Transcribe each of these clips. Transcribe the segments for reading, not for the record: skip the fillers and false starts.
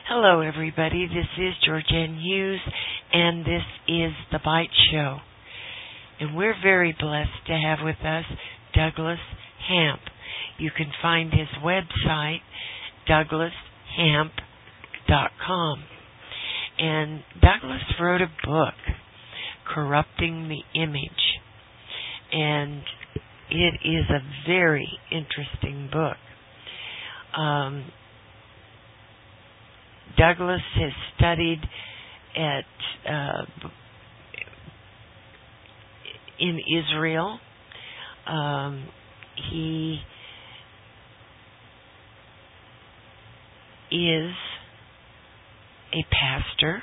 Hello, everybody. This is Georgianne Hughes, and this is The Bite Show. And we're very blessed to have with us Douglas Hamp. You can find his website, douglashamp.com. And Douglas wrote a book, Corrupting the Image. And it is a very interesting book. Douglas has studied in Israel. He is a pastor.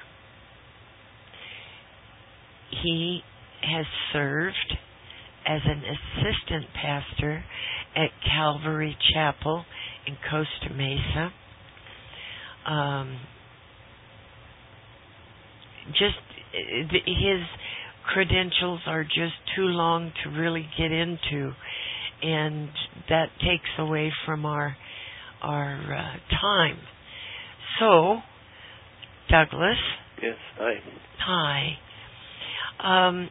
He has served as an assistant pastor at Calvary Chapel in Costa Mesa. His credentials are just too long to really get into, and that takes away from our time. So, Douglas. Yes, hi. Hi.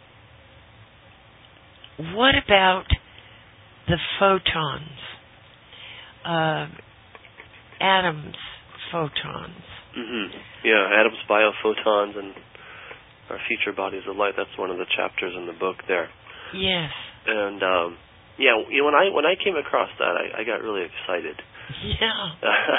What about the photons? Atoms. Photons. Mm-hmm. Yeah, atoms, biophotons, and our future bodies of light. That's one of the chapters in the book there. Yes. And when I came across that, I got really excited. Yeah.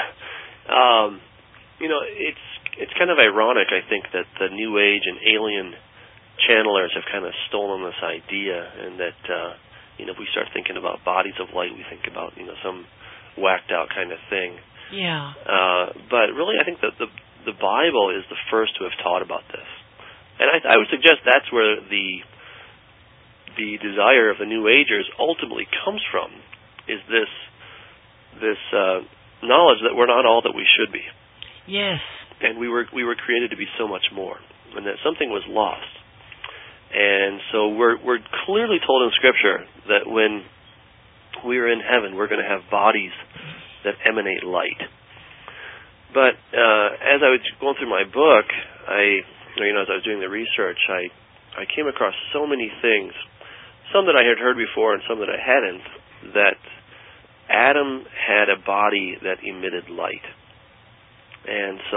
It's kind of ironic, I think, that the New Age and alien channelers have kind of stolen this idea, and that if we start thinking about bodies of light, we think about some whacked out kind of thing. Yeah. But really, I think that the Bible is the first to have taught about this, and I would suggest that's where the desire of the New Agers ultimately comes from, is this knowledge that we're not all that we should be. Yes. And we were created to be so much more, and that something was lost. And so we're clearly told in Scripture that when we're in heaven, we're going to have bodies that emanate light. But as I was going through my book, as I was doing the research, I came across so many things, some that I had heard before and some that I hadn't, that Adam had a body that emitted light. And so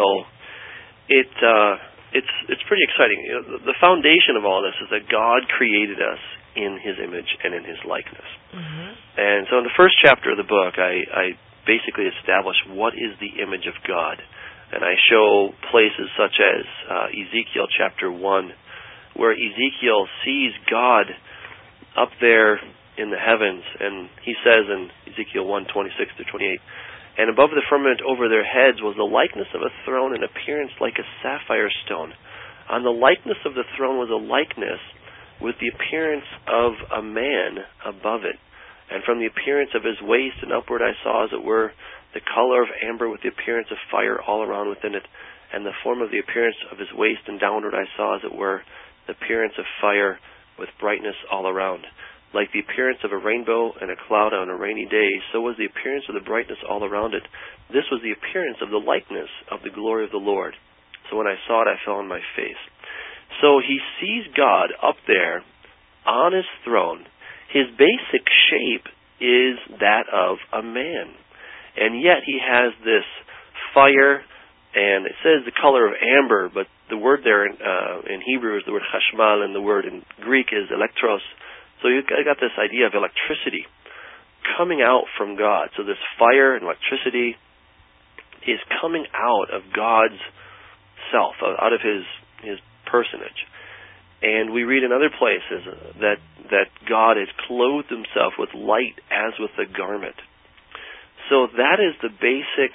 it's pretty exciting. The foundation of all this is that God created us in His image and in His likeness. Mm-hmm. And so in the first chapter of the book, I basically establish what is the image of God. And I show places such as Ezekiel chapter 1, where Ezekiel sees God up there in the heavens, and he says in Ezekiel 1:26-28, "And above the firmament over their heads was the likeness of a throne in appearance like a sapphire stone. On the likeness of the throne was a likeness with the appearance of a man above it. And from the appearance of his waist and upward I saw, as it were, the color of amber with the appearance of fire all around within it. And the form of the appearance of his waist and downward I saw, as it were, the appearance of fire with brightness all around. Like the appearance of a rainbow and a cloud on a rainy day, so was the appearance of the brightness all around it. This was the appearance of the likeness of the glory of the Lord. So when I saw it, I fell on my face." So he sees God up there on his throne. His basic shape is that of a man. And yet he has this fire, and it says the color of amber, but the word there in Hebrew is the word chashmal, and the word in Greek is electros. So you've got this idea of electricity coming out from God. So this fire and electricity is coming out of God's self, out of His personage. And we read in other places that God has clothed Himself with light as with a garment. So that is the basic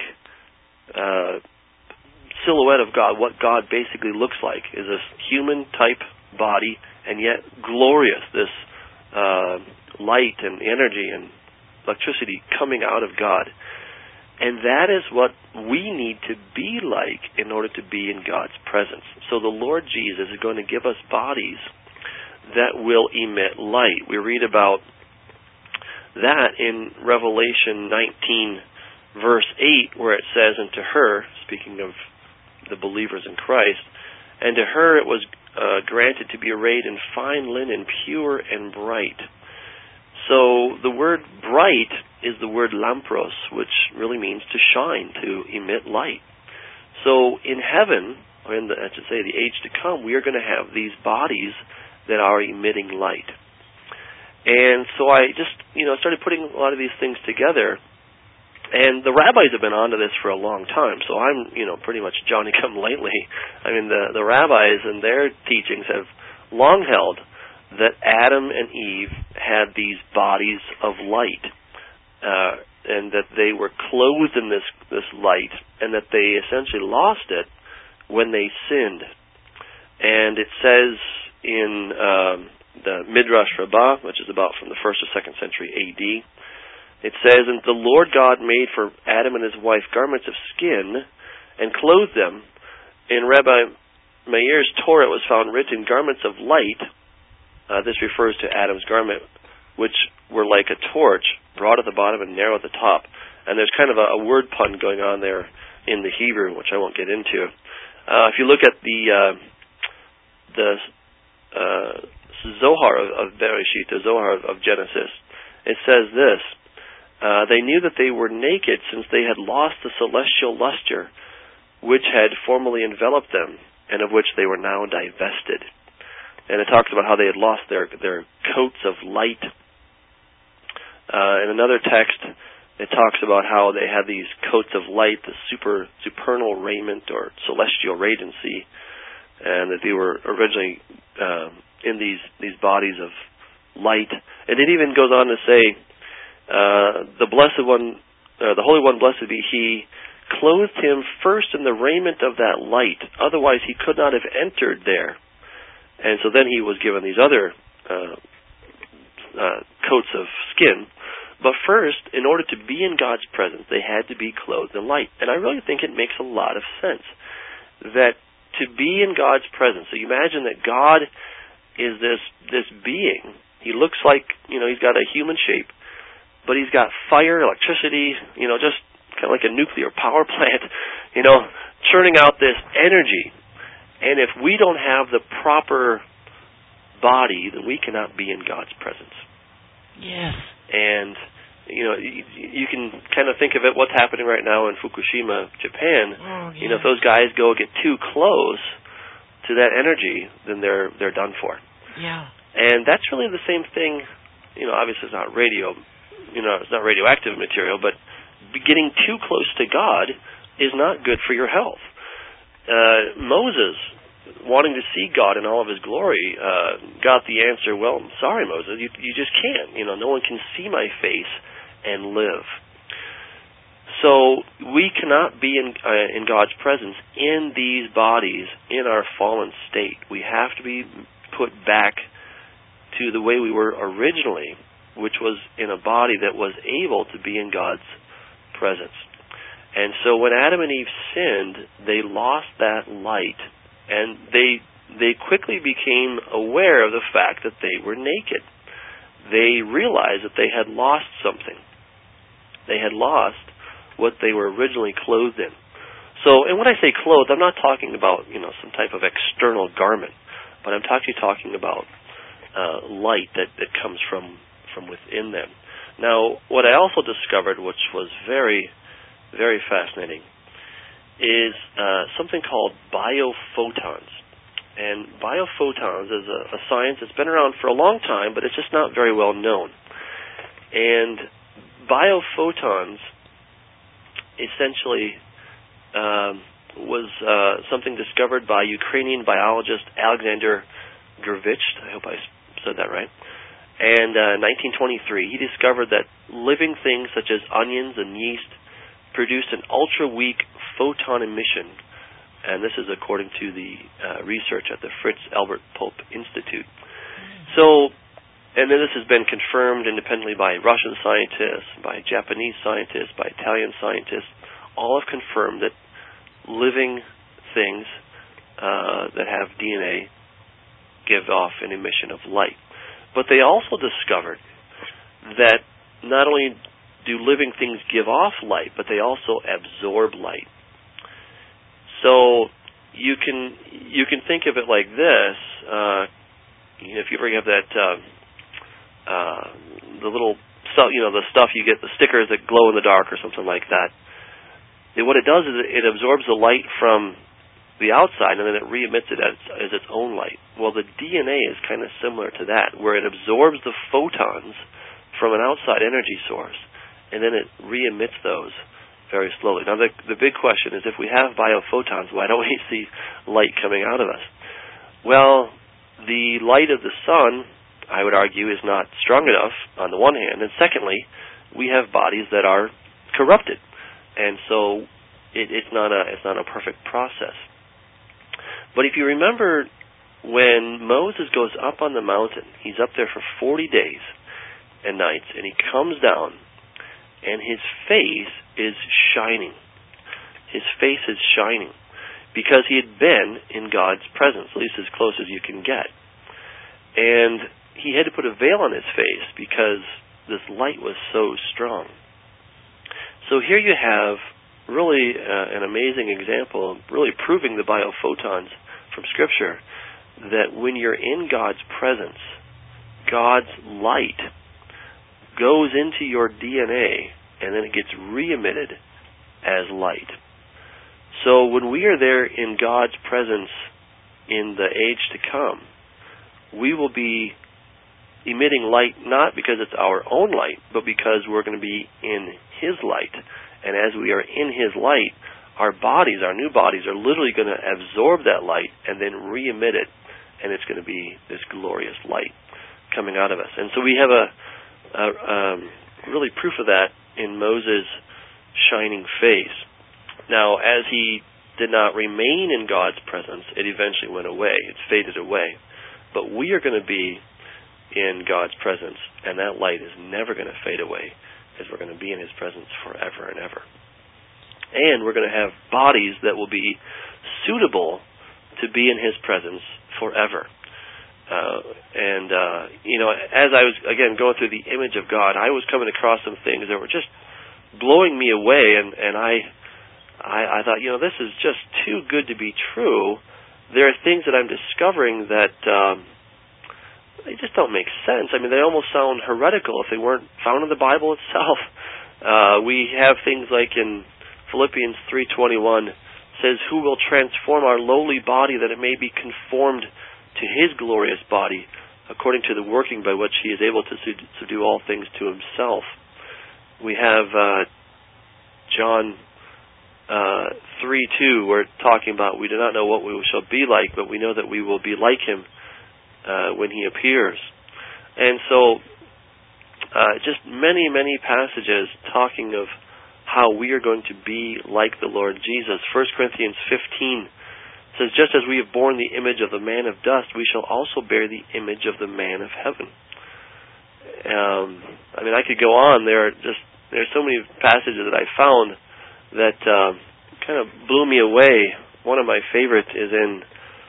silhouette of God. What God basically looks like is this human-type body, and yet glorious, this light and energy and electricity coming out of God. And that is what we need to be like in order to be in God's presence. So the Lord Jesus is going to give us bodies that will emit light. We read about that in Revelation 19, verse 8, where it says, "And to her," speaking of the believers in Christ. And to her it was granted to be arrayed in fine linen, pure and bright. So the word bright is the word lampros, which really means to shine, to emit light. So in heaven, or I should say the age to come, we are going to have these bodies that are emitting light. And so I just, started putting a lot of these things together. And the rabbis have been onto this for a long time, so I'm, pretty much Johnny-come-lately. I mean, the rabbis and their teachings have long held that Adam and Eve had these bodies of light, and that they were clothed in this light, and that they essentially lost it when they sinned. And it says in the Midrash Rabbah, which is about from the 1st or 2nd century A.D., it says, "And the Lord God made for Adam and his wife garments of skin and clothed them." In Rabbi Meir's Torah it was found written, "Garments of light." This refers to Adam's garment, which were like a torch, broad at the bottom and narrow at the top. And there's kind of a word pun going on there in the Hebrew, which I won't get into. If you look at the Zohar of Bereshit, the Zohar of Genesis, it says this: "They knew that they were naked, since they had lost the celestial luster which had formerly enveloped them, and of which they were now divested." And it talks about how they had lost their coats of light. In another text, it talks about how they had these coats of light, the supernal raiment or celestial radiancy, and that they were originally in these bodies of light. And it even goes on to say, "The Blessed One, the Holy One, blessed be He, clothed him first in the raiment of that light. Otherwise he could not have entered there." And so then he was given these other coats of skin. But first, in order to be in God's presence, they had to be clothed in light. And I really think it makes a lot of sense that to be in God's presence, so you imagine that God is this being. He looks like, he's got a human shape, but he's got fire, electricity, just kind of like a nuclear power plant, churning out this energy. And if we don't have the proper body, then we cannot be in God's presence. Yes. And, you can kind of think of it, what's happening right now in Fukushima, Japan. Oh, yes. If those guys get too close to that energy, then they're done for. Yeah. And that's really the same thing, obviously it's not it's not radioactive material, but getting too close to God is not good for your health. Moses, wanting to see God in all of His glory, got the answer, "Well, I'm sorry, Moses, you just can't. No one can see my face and live." So we cannot be in God's presence in these bodies in our fallen state. We have to be put back to the way we were originally, which was in a body that was able to be in God's presence. And so when Adam and Eve sinned, they lost that light, and they quickly became aware of the fact that they were naked. They realized that they had lost something. They had lost what they were originally clothed in. So, and when I say clothed, I'm not talking about, some type of external garment, but I'm actually talking about light that comes from within them. Now, what I also discovered, which was very, very fascinating, is something called biophotons. And biophotons is a science that's been around for a long time, but it's just not very well known. And biophotons essentially was something discovered by Ukrainian biologist Alexander Gurevich. I hope I said that right. And 1923, he discovered that living things such as onions and yeast produced an ultra-weak photon emission. And this is according to the research at the Fritz Albert Pope Institute. So, and then this has been confirmed independently by Russian scientists, by Japanese scientists, by Italian scientists. All have confirmed that living things that have DNA give off an emission of light. But they also discovered that not only do living things give off light, but they also absorb light. So you can think of it like this. If you ever have that the little stuff, the stuff you get, the stickers that glow in the dark or something like that. What it does is it absorbs the light from the outside, and then it re-emits it as its own light. Well, the DNA is kind of similar to that, where it absorbs the photons from an outside energy source, and then it re-emits those very slowly. Now, the big question is, if we have biophotons, why don't we see light coming out of us? Well, the light of the sun, I would argue, is not strong enough, on the one hand, and secondly, we have bodies that are corrupted, and so it's not a perfect process. But if you remember, when Moses goes up on the mountain, he's up there for 40 days and nights, and he comes down, and his face is shining. His face is shining because he had been in God's presence, at least as close as you can get. And he had to put a veil on his face because this light was so strong. So here you have really an amazing example, really proving the biophotons from Scripture, that when you're in God's presence, God's light goes into your DNA and then it gets re-emitted as light. So when we are there in God's presence in the age to come, we will be emitting light not because it's our own light, but because we're going to be in His light. And as we are in His light, our bodies, our new bodies, are literally going to absorb that light and then re-emit it, and it's going to be this glorious light coming out of us. And so we have a really proof of that in Moses' shining face. Now, as he did not remain in God's presence, it eventually went away. It faded away. But we are going to be in God's presence, and that light is never going to fade away, as we're going to be in His presence forever and ever. And we're going to have bodies that will be suitable to be in His presence forever. As I was, again, going through the image of God, I was coming across some things that were just blowing me away, and I thought, this is just too good to be true. There are things that I'm discovering that they just don't make sense. I mean, they almost sound heretical if they weren't found in the Bible itself. We have things like in Philippians 3:21 says, "Who will transform our lowly body that it may be conformed to His glorious body, according to the working by which He is able to subdue all things to Himself." We have John 3:2, where it's talking about, we do not know what we shall be like, but we know that we will be like Him when He appears. And so just many, many passages talking of how we are going to be like the Lord Jesus. 1 Corinthians 15 says, "Just as we have borne the image of the man of dust, we shall also bear the image of the man of heaven." I could go on. There's so many passages that I found that kind of blew me away. One of my favorites is in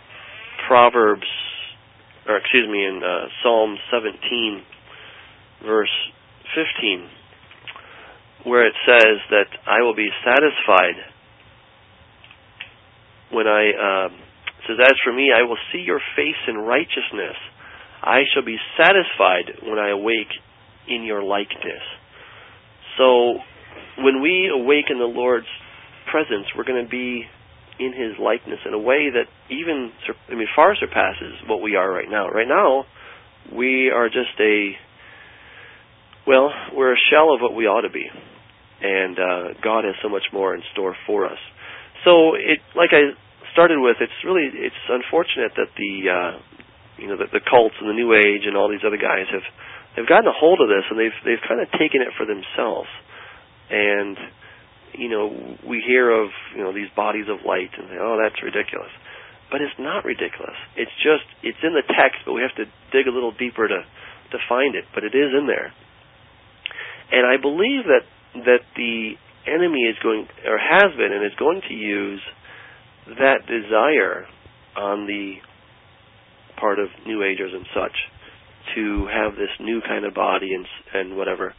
Psalm 17, verse 15, where it says that I will be satisfied when it says, "As for me, I will see your face in righteousness. I shall be satisfied when I awake in your likeness." So when we awake in the Lord's presence, we're going to be in His likeness in a way that far surpasses what we are right now. Right now, we are just we're a shell of what we ought to be. And God has so much more in store for us. So, like I started with, it's unfortunate that the cults and the New Age and all these other guys have gotten a hold of this, and they've kind of taken it for themselves. And we hear of these bodies of light, and that's ridiculous. But it's not ridiculous. It's in the text, but we have to dig a little deeper to find it. But it is in there. And I believe that the enemy is has been and is going to use that desire on the part of New Agers and such to have this new kind of body and whatever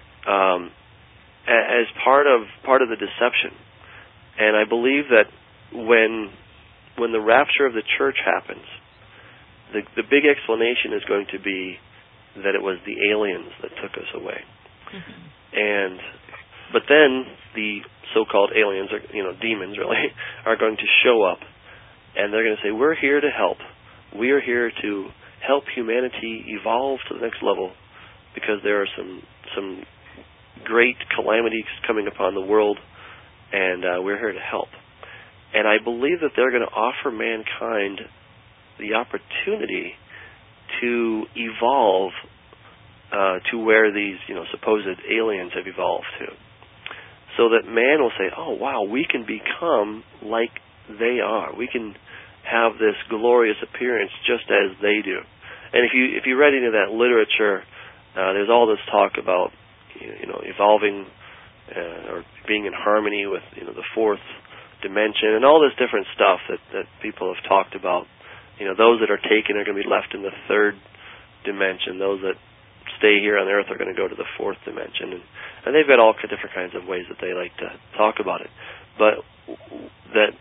as part of the deception. And I believe that when the rapture of the church happens, the big explanation is going to be that it was the aliens that took us away. Mm-hmm. But then the so-called aliens, or demons really, are going to show up, and they're going to say, we're here to help. We are here to help humanity evolve to the next level, because there are some great calamities coming upon the world, and we're here to help. And I believe that they're going to offer mankind the opportunity to evolve to where these supposed aliens have evolved to, so that man will say, oh wow, we can become like they are. We can have this glorious appearance just as they do. And if you read into that literature, there's all this talk about evolving or being in harmony with the fourth dimension and all this different stuff that people have talked about. Those that are taken are going to be left in the third dimension. Those that stay here on Earth are going to go to the fourth dimension. And they've got all different kinds of ways that they like to talk about it. But that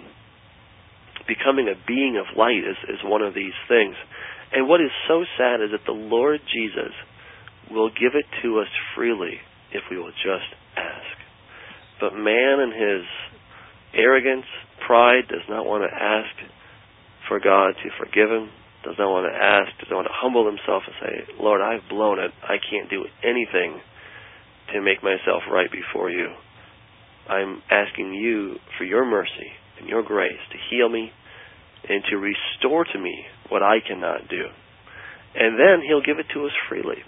becoming a being of light is one of these things. And what is so sad is that the Lord Jesus will give it to us freely if we will just ask. But man in his arrogance, pride, does not want to ask for God to forgive him, does not want to ask, does not want to humble himself and say, Lord, I've blown it. I can't do anything to make myself right before you. I'm asking you for your mercy and your grace to heal me and to restore to me what I cannot do. And then he'll give it to us freely.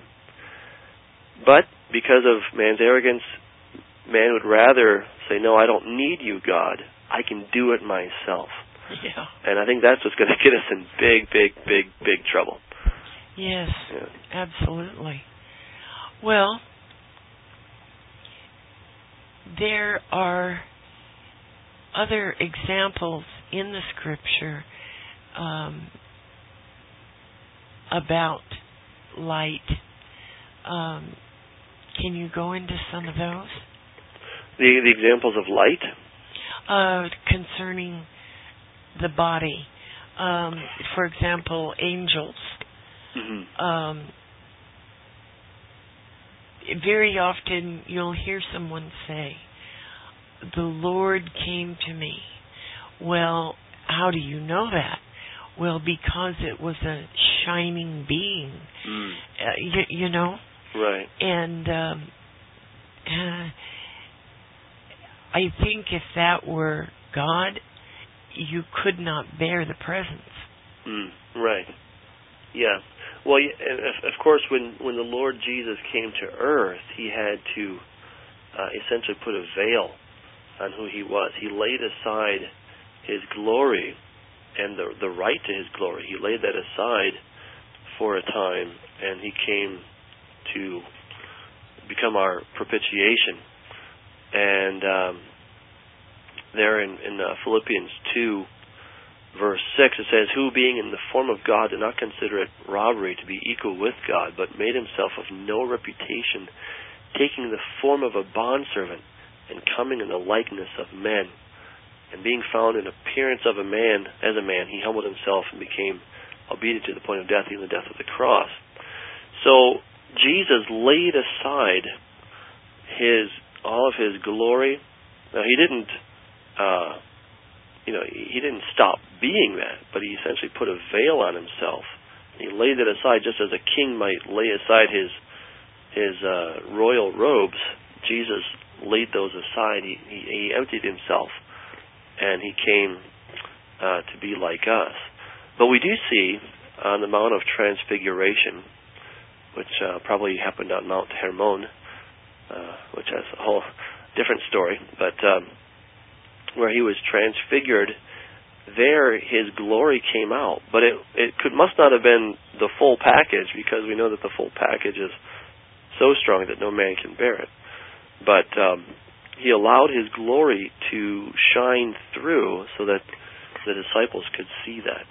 But because of man's arrogance, man would rather say, no, I don't need you, God. I can do it myself. Yeah. And I think that's what's going to get us in big trouble. Yes, absolutely. Well, there are other examples in the Scripture about light. Can you go into some of those? The examples of light? Concerning the body. For example, angels. Mm-hmm. Very often you'll hear someone say, the Lord came to me. Well, how do you know that? Well, because it was a shining being. Right. And I think if that were God, you could not bear the presence. Right. Yeah. Well, and of course, when the Lord Jesus came to earth, he had to essentially put a veil on who he was. He laid aside his glory and the right to his glory. He laid that aside for a time, and he came to become our propitiation. And there in Philippians 2, verse 6, it says, who being in the form of God did not consider it robbery to be equal with God, but made himself of no reputation, taking the form of a bondservant, and coming in the likeness of men. And being found in appearance of a man, as a man, he humbled himself and became obedient to the point of death, even the death of the cross. So Jesus laid aside all of his glory. Now he didn't he didn't stop being that, but he essentially put a veil on himself. He laid it aside, just as a king might lay aside his royal robes. Jesus laid those aside. He emptied himself, and he came to be like us. But we do see on the Mount of Transfiguration, which probably happened on Mount Hermon, which has a whole different story, but where he was transfigured, there his glory came out. But it must not have been the full package, because we know that the full package is so strong that no man can bear it. But he allowed his glory to shine through so that the disciples could see that.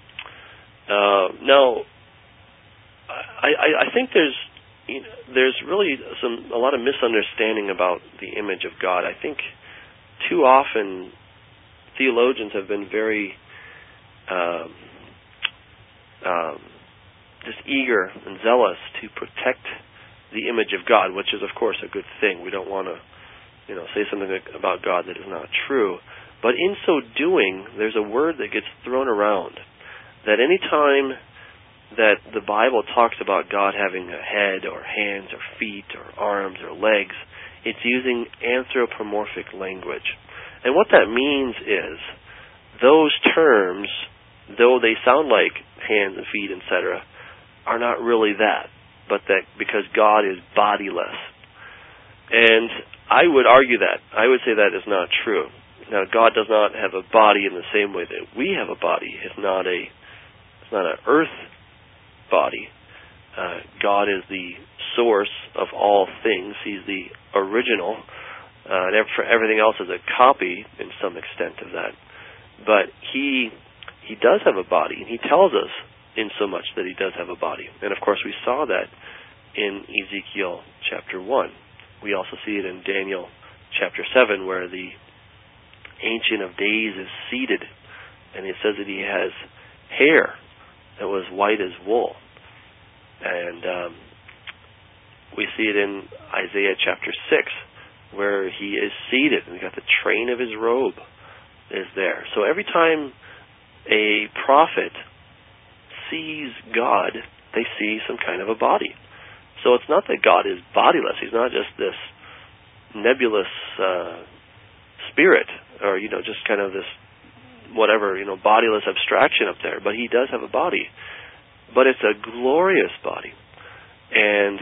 Now, I think there's really a lot of misunderstanding about the image of God. I think too often theologians have been very just eager and zealous to protect the image of God, which is, of course, a good thing. We don't want to, say something about God that is not true. But in so doing, there's a word that gets thrown around, that any time that the Bible talks about God having a head or hands or feet or arms or legs, it's using anthropomorphic language. And what that means is those terms, though they sound like hands and feet, etc., are not really that, but that because God is bodiless. And I would argue that. I would say that is not true. Now, God does not have a body in the same way that we have a body. It's not an earth body. God is the source of all things. He's the original. And everything else is a copy in some extent of that. But He does have a body, and He tells us in so much that He does have a body. And of course we saw that in Ezekiel chapter 1. We also see it in Daniel chapter 7, where the Ancient of Days is seated, and it says that He has hair that was white as wool. And we see it in Isaiah chapter 6, where He is seated, and we got the train of His robe is there. So every time a prophet sees God, they see some kind of a body. So it's not that God is bodiless. He's not just this nebulous spirit, or just kind of this whatever bodiless abstraction up there. But He does have a body, but it's a glorious body. And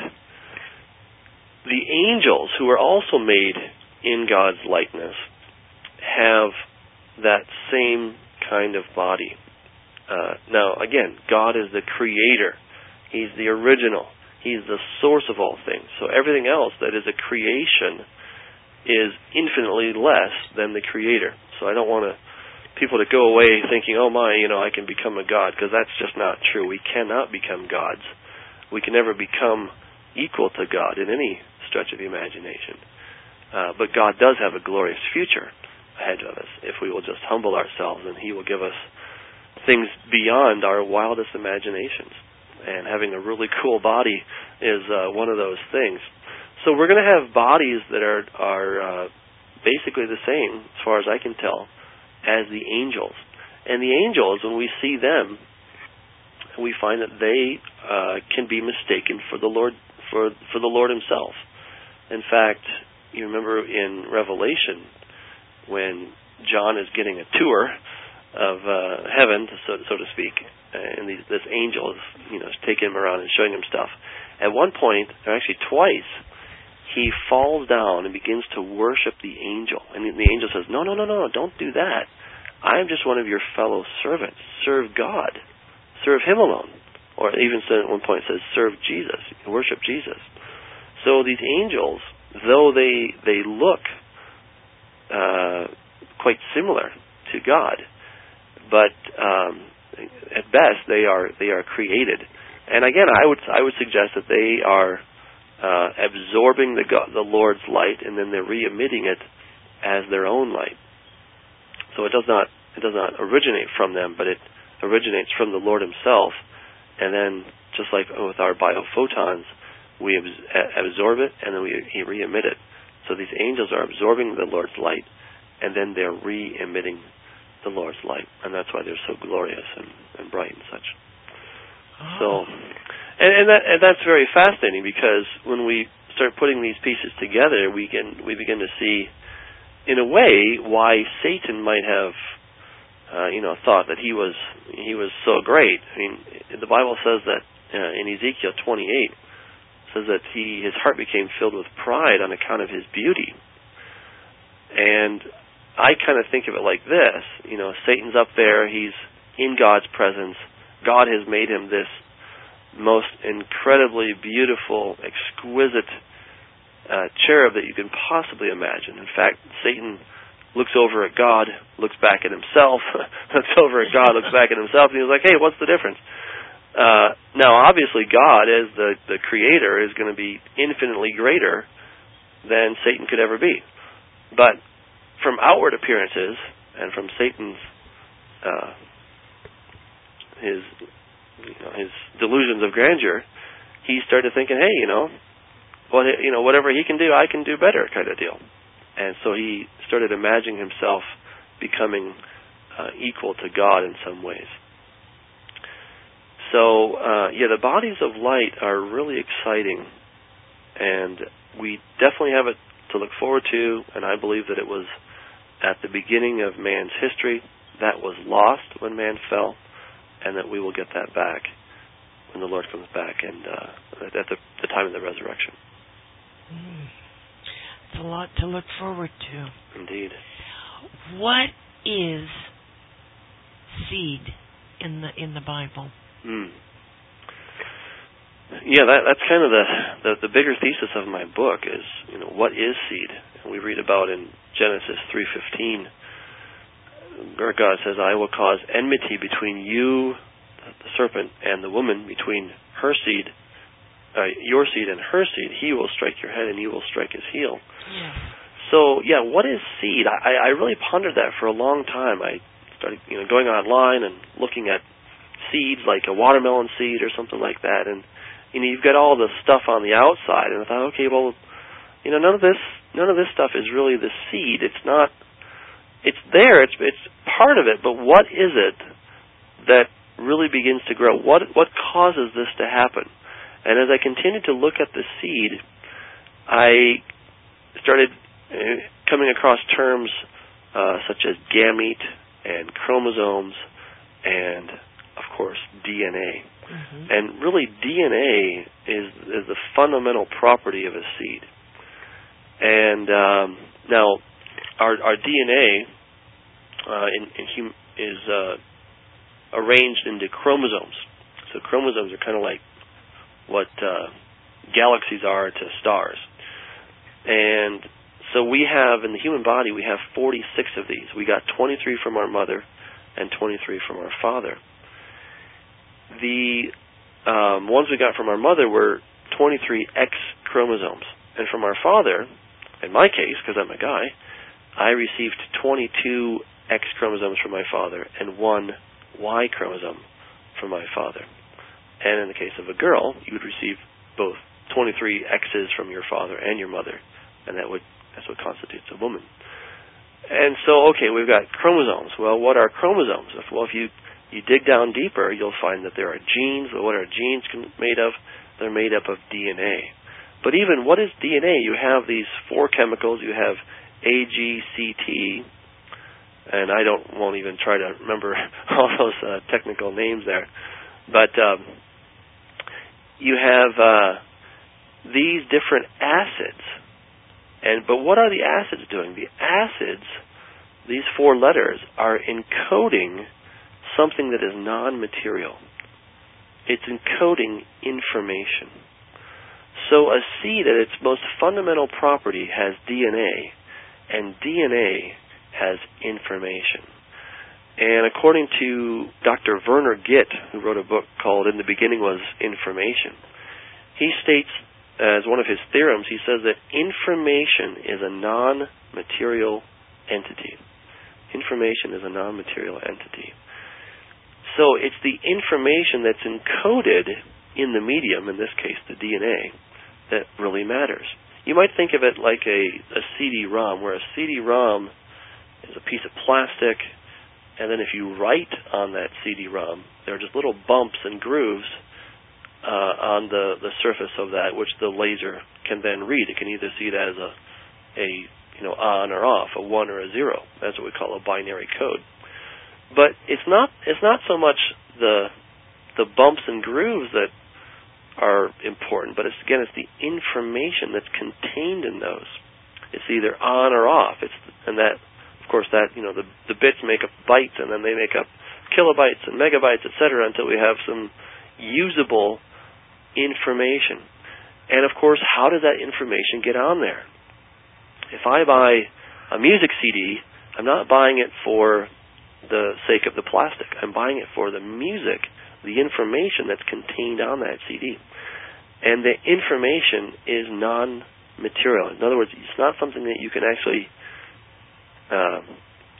the angels, who are also made in God's likeness, have that same kind of body. Now, again, God is the creator. He's the original. He's the source of all things. So everything else that is a creation is infinitely less than the creator. So I don't want people to go away thinking, oh my, I can become a god, because that's just not true. We cannot become gods. We can never become equal to God in any stretch of the imagination. But God does have a glorious future ahead of us if we will just humble ourselves, and He will give us things beyond our wildest imaginations. And having a really cool body is one of those things. So we're going to have bodies that are basically the same, as far as I can tell, as the angels. And the angels, when we see them, we find that they can be mistaken for the Lord, for the Lord Himself. In fact, you remember in Revelation, when John is getting a tour of heaven, so to speak, and this angel is taking him around and showing him stuff. At one point, or actually twice, he falls down and begins to worship the angel. And the angel says, no, don't do that. I am just one of your fellow servants. Serve God. Serve Him alone. Or even at one point it says, serve Jesus. Worship Jesus. So these angels, though they look quite similar to God, but at best they are created. And again, I would suggest that they are absorbing the Lord's light, and then they're re-emitting it as their own light. So it does not originate from them, but it originates from the Lord Himself. And then, just like with our biophotons, we absorb it, and then we re-emit it. So these angels are absorbing the Lord's light, and then they're re-emitting the Lord's light, and that's why they're so glorious and bright and such. So, and that's very fascinating, because when we start putting these pieces together, we begin to see, in a way, why Satan might have, thought that he was so great. I mean, the Bible says that in Ezekiel 28, says that his heart became filled with pride on account of his beauty. And I kind of think of it like this, Satan's up there, he's in God's presence. God has made him this most incredibly beautiful, exquisite cherub that you can possibly imagine. In fact, Satan looks over at God, looks back at himself, looks over at God, looks back at himself, and he's like, hey, what's the difference? Now, obviously, God, as the creator, is going to be infinitely greater than Satan could ever be. But from outward appearances, and from Satan's his delusions of grandeur, he started thinking, hey, whatever he can do, I can do better, kind of deal. And so he started imagining himself becoming equal to God in some ways. So, the bodies of light are really exciting, and we definitely have it to look forward to, and I believe that it was at the beginning of man's history that was lost when man fell, and that we will get that back when the Lord comes back, and at the time of the resurrection. It's a lot to look forward to. Indeed. What is seed in the Bible? Yeah, that's kind of the bigger thesis of my book is, what is seed? And we read about in Genesis 3:15, where God says, I will cause enmity between you, the serpent, and the woman, between her seed, your seed and her seed. He will strike your head and you will strike his heel. Yeah. So, what is seed? I really pondered that for a long time. I started going online and looking at seeds like a watermelon seed or something like that, and you've got all the stuff on the outside, and I thought, okay, well, none of this stuff is really the seed. It's not. It's there. It's part of it, but what is it that really begins to grow? What causes this to happen? And as I continued to look at the seed, I started coming across terms such as gamete and chromosomes and, of course, DNA. Mm-hmm. And really, DNA is the fundamental property of a seed. And now, our DNA is arranged into chromosomes. So chromosomes are kind of like what galaxies are to stars. And so we have, in the human body, we have 46 of these. We got 23 from our mother and 23 from our father. The ones we got from our mother were 23 X chromosomes. And from our father, in my case, because I'm a guy, I received 22 X chromosomes from my father and 1 Y chromosome from my father. And in the case of a girl, you would receive both 23 X's from your father and your mother, and that's what constitutes a woman. And so, okay, we've got chromosomes. Well, what are chromosomes? Well, if you dig down deeper, you'll find that there are genes. Well, what are genes made of? They're made up of DNA. But even, what is DNA? You have these 4 chemicals. You have A, G, C, T, and I won't even try to remember all those technical names there. But you have these different acids. But what are the acids doing? The acids, these 4 letters, are encoding something that is non-material. It's encoding information. So a seed at its most fundamental property has DNA, and DNA has information. And according to Dr. Werner Gitt, who wrote a book called In the Beginning Was Information, he states, as one of his theorems, he says that information is a non-material entity. Information is a non-material entity. So it's the information that's encoded in the medium, in this case the DNA, that really matters. You might think of it like a CD-ROM, where a CD-ROM is a piece of plastic, and then if you write on that CD-ROM, there are just little bumps and grooves on the surface of that, which the laser can then read. It can either see that as a on or off, a 1 or a 0. That's what we call a binary code. But it's not so much the bumps and grooves that are important, but it's the information that's contained in those. It's either on or off. The bits make up bytes, and then they make up kilobytes and megabytes, etc., until we have some usable information. And of course, how does that information get on there? If I buy a music CD, I'm not buying it for the sake of the plastic. I'm buying it for the music, the information that's contained on that CD. And the information is non-material. In other words, it's not something that you can actually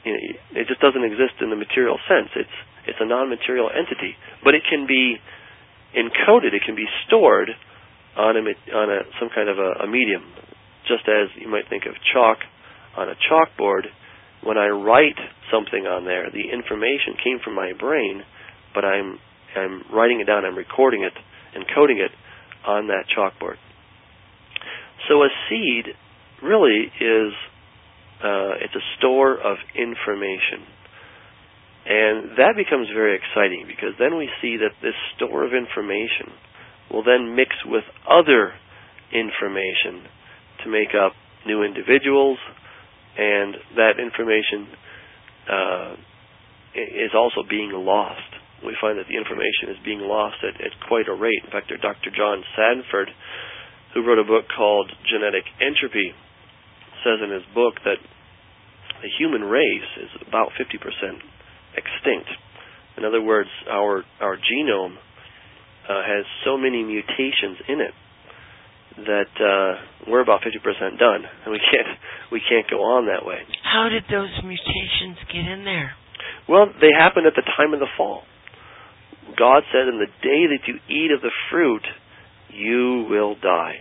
it just doesn't exist in the material sense. It's a non-material entity, but it can be encoded. It can be stored on some kind of a medium, just as you might think of chalk on a chalkboard. When I write something on there, the information came from my brain, but I'm writing it down. I'm recording it, encoding it on that chalkboard. So a seed really is it's a store of information. And that becomes very exciting, because then we see that this store of information will then mix with other information to make up new individuals, and that information is also being lost. We find that the information is being lost at quite a rate. In fact, Dr. John Sanford, who wrote a book called Genetic Entropy, says in his book that the human race is about 50% extinct. In other words, our genome has so many mutations in it that we're about 50% done, and we can't go on that way. How did those mutations get in there? Well, they happened at the time of the fall. God said, "In the day that you eat of the fruit, you will die."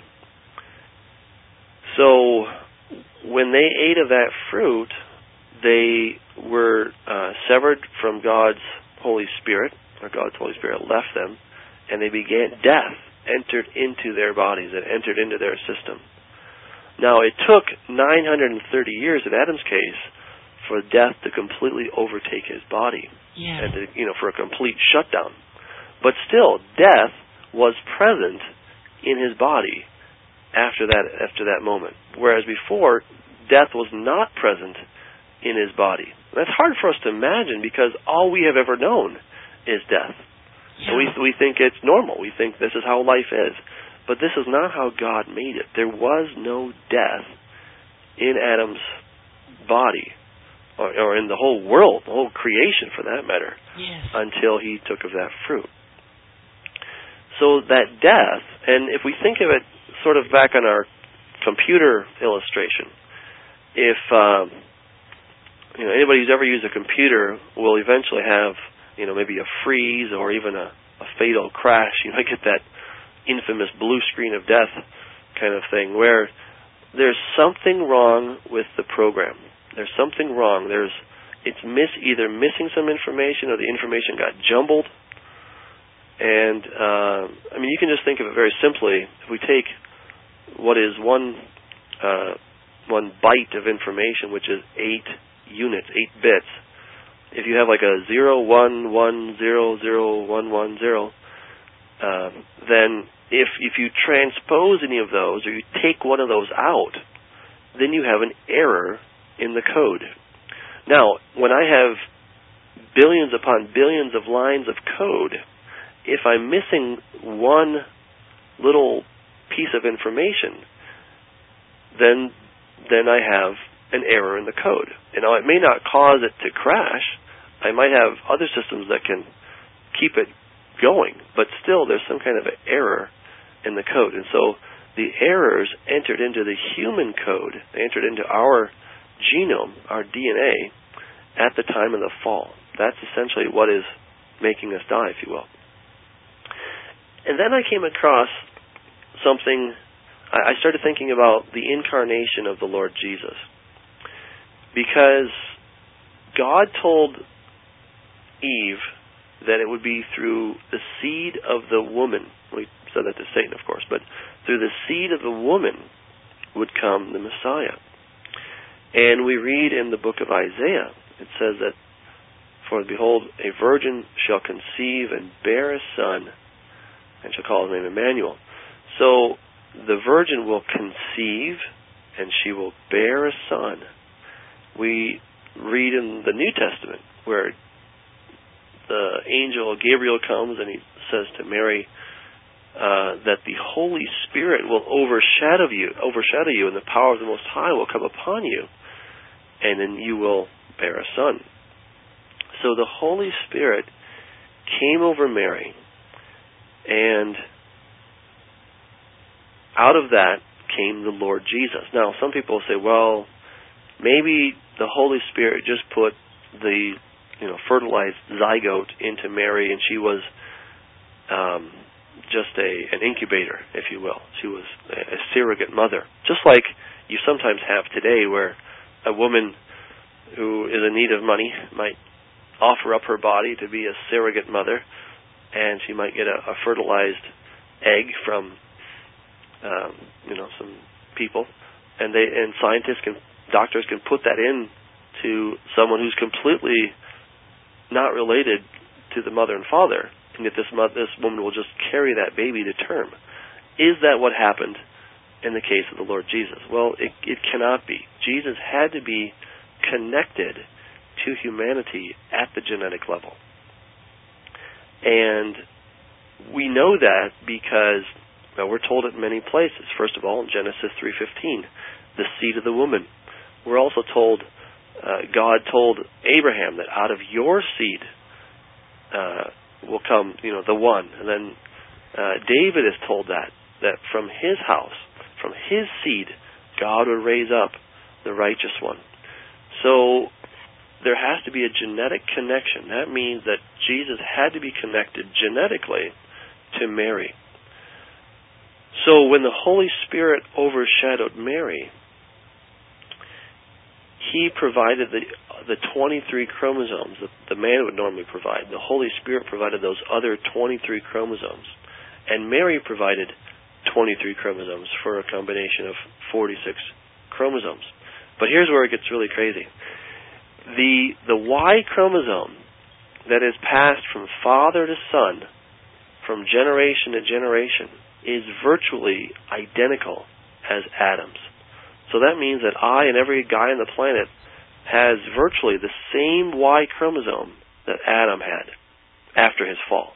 So when they ate of that fruit, they were severed from God's Holy Spirit, or God's Holy Spirit left them, and they began, death entered into their bodies, it entered into their system. Now, it took 930 years in Adam's case for death to completely overtake his body, and for a complete shutdown. But still, death was present in his body after that moment, whereas before, death was not present in his body. That's hard for us to imagine, because all we have ever known is death. So we think it's normal. We think this is how life is. But this is not how God made it. There was no death in Adam's body, or in the whole world, the whole creation for that matter, until he took of that fruit. So that death, and if we think of it sort of back on our computer illustration, if anybody who's ever used a computer will eventually have maybe a freeze or even a fatal crash. You might get that infamous blue screen of death kind of thing, where there's something wrong with the program. There's something wrong. It's either missing some information, or the information got jumbled. And you can just think of it very simply. If we take what is one byte of information, which is 8 units, 8 bits. If you have like a 0, 1, 1, 0, 0, 1, 1, 0, then if you transpose any of those, or you take one of those out, then you have an error in the code. Now, when I have billions upon billions of lines of code, if I'm missing one little piece of information, then I have an error in the code. Now, it may not cause it to crash. I might have other systems that can keep it going, but still there's some kind of an error in the code. And so the errors entered into the human code. They entered into our genome, our DNA, at the time of the fall. That's essentially what is making us die, if you will. And then I came across something. I started thinking about the incarnation of the Lord Jesus, because God told Eve that it would be through the seed of the woman. We said that to Satan, of course, but through the seed of the woman would come the Messiah. And we read in the book of Isaiah, it says that, "For behold, a virgin shall conceive and bear a son, and shall call his name Emmanuel." So the virgin will conceive, and she will bear a son. We read in the New Testament where the angel Gabriel comes and he says to Mary that the Holy Spirit will overshadow you, and the power of the Most High will come upon you, and then you will bear a son. So the Holy Spirit came over Mary, and out of that came the Lord Jesus. Now, some people say, well, maybe the Holy Spirit just put the fertilized zygote into Mary, and she was just an incubator, if you will. She was a surrogate mother, just like you sometimes have today, where a woman who is in need of money might offer up her body to be a surrogate mother, and she might get a fertilized egg from some people, and doctors can put that in to someone who's completely not related to the mother and father, and yet this woman will just carry that baby to term. Is that what happened in the case of the Lord Jesus? Well, it cannot be. Jesus had to be connected to humanity at the genetic level. And we know that because we're told it in many places. First of all, in Genesis 3:15, the seed of the woman. We're also told, God told Abraham that out of your seed will come, the one. And then David is told that from his house, from his seed, God would raise up the righteous one. So there has to be a genetic connection. That means that Jesus had to be connected genetically to Mary. So when the Holy Spirit overshadowed Mary, He provided the 23 chromosomes that the man would normally provide. The Holy Spirit provided those other 23 chromosomes. And Mary provided 23 chromosomes for a combination of 46 chromosomes. But here's where it gets really crazy. The Y chromosome that is passed from father to son, from generation to generation, is virtually identical as Adam's. So that means that I and every guy on the planet has virtually the same Y chromosome that Adam had after his fall.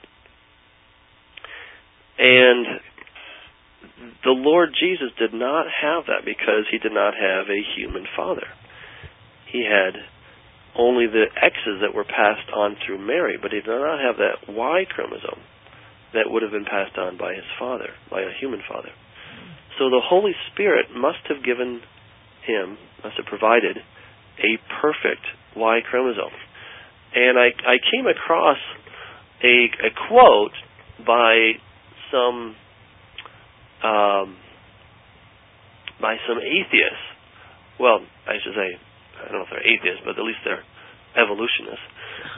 And the Lord Jesus did not have that because He did not have a human father. He had only the X's that were passed on through Mary, but He did not have that Y chromosome that would have been passed on by His father, by a human father. So the Holy Spirit must have provided a perfect Y chromosome. And I came across a quote by some atheists. Well, I should say, I don't know if they're atheists, but at least they're evolutionists.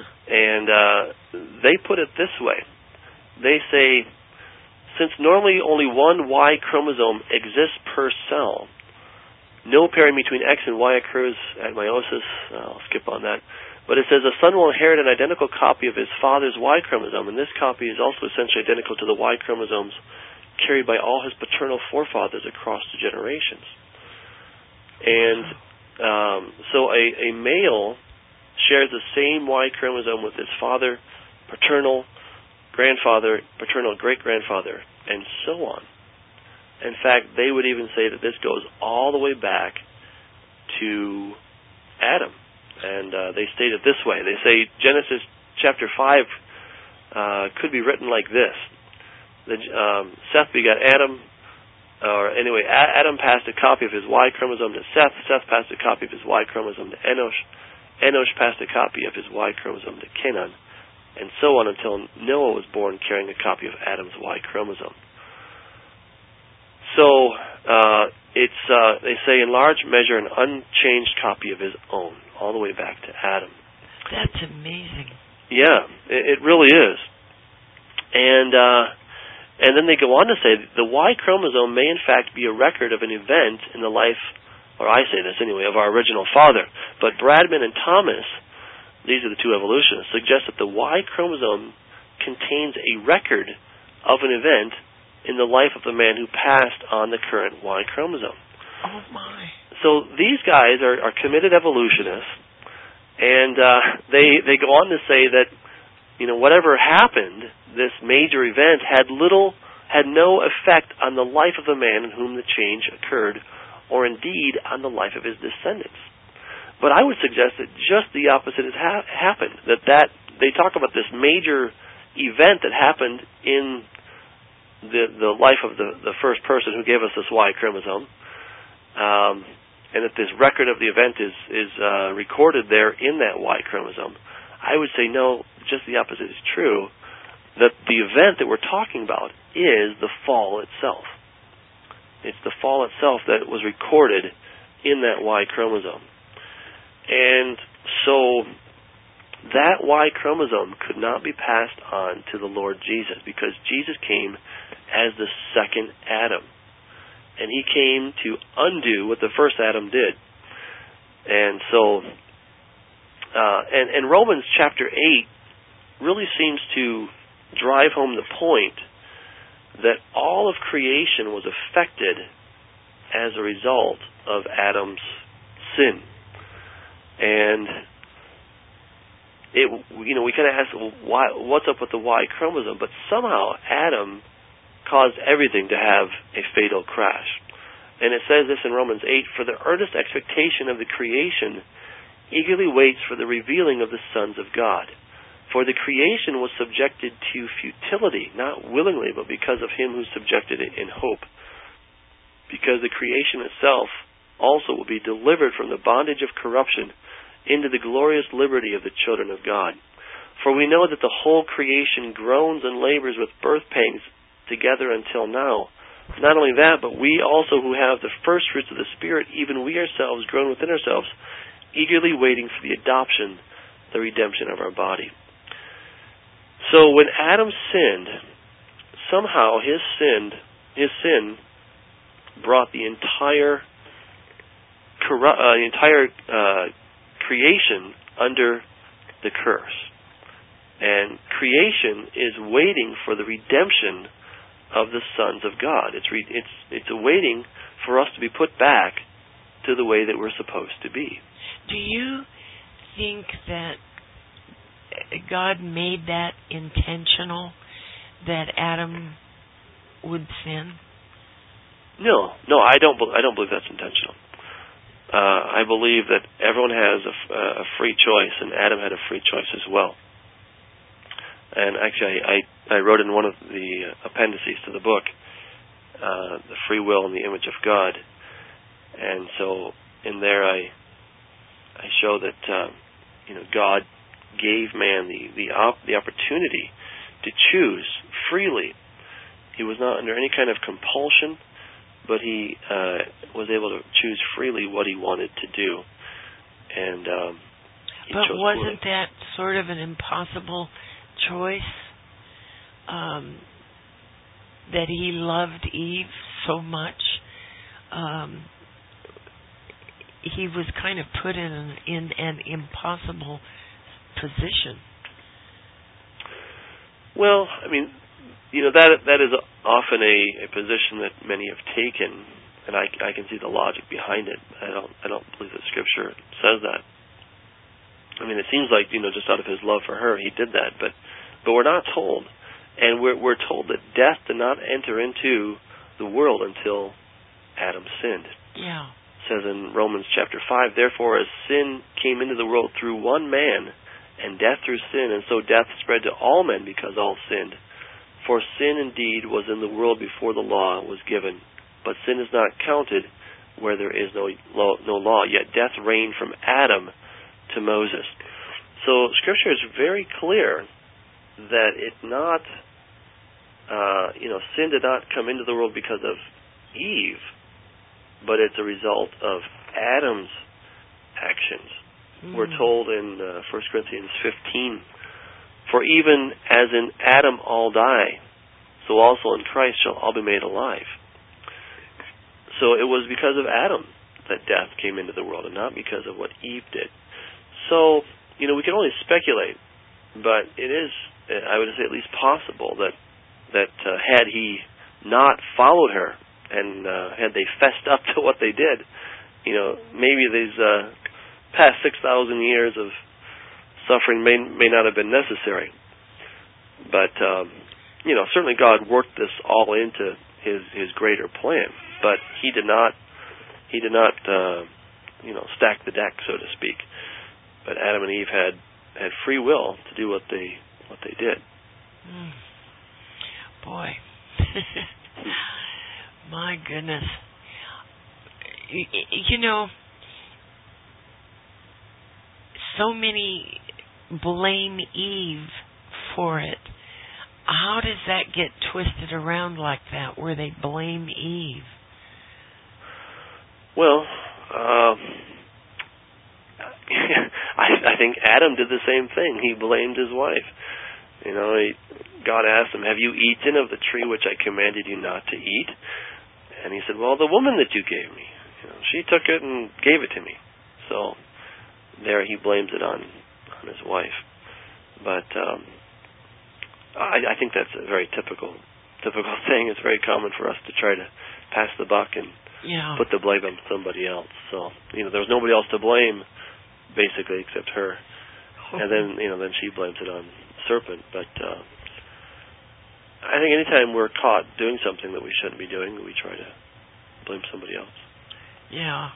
And they put it this way. They say, since normally only one Y chromosome exists per cell, no pairing between X and Y occurs at meiosis. I'll skip on that. But it says a son will inherit an identical copy of his father's Y chromosome, and this copy is also essentially identical to the Y chromosomes carried by all his paternal forefathers across the generations. And so a male shares the same Y chromosome with his father, paternal grandfather, paternal great-grandfather, and so on. In fact, they would even say that this goes all the way back to Adam. And they state it this way. They say Genesis chapter 5 could be written like this. Seth begot Adam, Adam passed a copy of his Y chromosome to Seth. Seth passed a copy of his Y chromosome to Enosh. Enosh passed a copy of his Y chromosome to Kenan, and so on until Noah was born carrying a copy of Adam's Y chromosome. So it's they say in large measure an unchanged copy of his own, all the way back to Adam. That's amazing. Yeah, it really is. And then they go on to say the Y chromosome may in fact be a record of an event in the life, or I say this anyway, of our original father. But Bradman and Thomas, these are the two evolutionists, suggest that the Y chromosome contains a record of an event in the life of the man who passed on the current Y chromosome. Oh my. So these guys are committed evolutionists, and they go on to say that whatever happened, this major event had no effect on the life of the man in whom the change occurred, or indeed on the life of his descendants. But I would suggest that just the opposite has happened. That they talk about this major event that happened in the life of the first person who gave us this Y chromosome, and that this record of the event is recorded there in that Y chromosome, I would say no, just the opposite is true, that the event that we're talking about is the fall itself. It's the fall itself that was recorded in that Y chromosome. And so that Y chromosome could not be passed on to the Lord Jesus, because Jesus came as the second Adam. And he came to undo what the first Adam did. And so, and Romans chapter 8 really seems to drive home the point that all of creation was affected as a result of Adam's sin. And we kind of ask, what's up with the Y chromosome? But somehow Adam caused everything to have a fatal crash. And it says this in Romans 8, "For the earnest expectation of the creation eagerly waits for the revealing of the sons of God. For the creation was subjected to futility, not willingly, but because of him who subjected it in hope. Because the creation itself also will be delivered from the bondage of corruption into the glorious liberty of the children of God. For we know that the whole creation groans and labors with birth pangs together until now. Not only that, but we also who have the first fruits of the Spirit, even we ourselves groan within ourselves, eagerly waiting for the adoption, the redemption of our body." So when Adam sinned, somehow his sin brought the entire creation under the curse. And creation is waiting for the redemption of the sons of God. It's awaiting for us to be put back to the way that we're supposed to be. Do you think that God made that intentional, that Adam would sin? No, I don't believe that's intentional. I believe that everyone has a free choice, and Adam had a free choice as well. And actually, I wrote in one of the appendices to the book, the free will in the image of God. And so in there I show that God gave man the opportunity to choose freely. He was not under any kind of compulsion, but he was able to choose freely what he wanted to do. And but wasn't that sort of an impossible choice? That he loved Eve so much, he was kind of put in an impossible position. Well, I mean, that is often a position that many have taken, and I can see the logic behind it. I don't believe that Scripture says that. I mean, it seems like just out of his love for her, he did that, but we're not told, and we're told that death did not enter into the world until Adam sinned. Yeah. It says in Romans chapter 5, "Therefore, as sin came into the world through one man, and death through sin, and so death spread to all men because all sinned. For sin indeed was in the world before the law was given, but sin is not counted where there is no law. Yet death reigned from Adam to Moses." So Scripture is very clear that it's not, sin did not come into the world because of Eve, but it's a result of Adam's actions. We're told in 1 Corinthians 15, "For even as in Adam all die, so also in Christ shall all be made alive." So it was because of Adam that death came into the world, and not because of what Eve did. So, we can only speculate, but it is, I would say, at least possible that had he not followed her, and had they fessed up to what they did, maybe these past 6,000 years of suffering may not have been necessary. But certainly God worked this all into his greater plan. But he did not stack the deck, so to speak. But Adam and Eve had free will to do what they did. Boy, my goodness. you know, so many blame Eve for it. How does that get twisted around like that, where they blame Eve? Well, I think Adam did the same thing. He blamed his wife. You know, God asked him, "Have you eaten of the tree which I commanded you not to eat?" And he said, "Well, the woman that you gave me, she took it and gave it to me." So there he blames it on his wife. But I think that's a very typical thing. It's very common for us to try to pass the buck and put the blame on somebody else. So there's nobody else to blame, basically, except her. And then she blames it on the serpent. But I think anytime we're caught doing something that we shouldn't be doing, we try to blame somebody else. Yeah.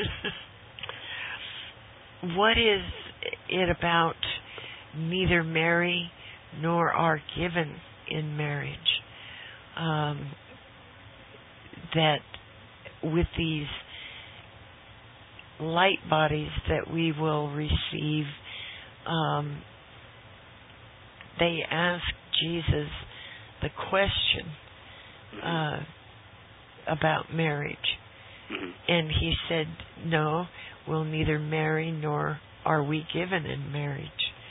What is it about neither marry nor are given in marriage that with these light bodies that we will receive, they ask Jesus the question about marriage. And he said, no, we'll neither marry nor are we given in marriage.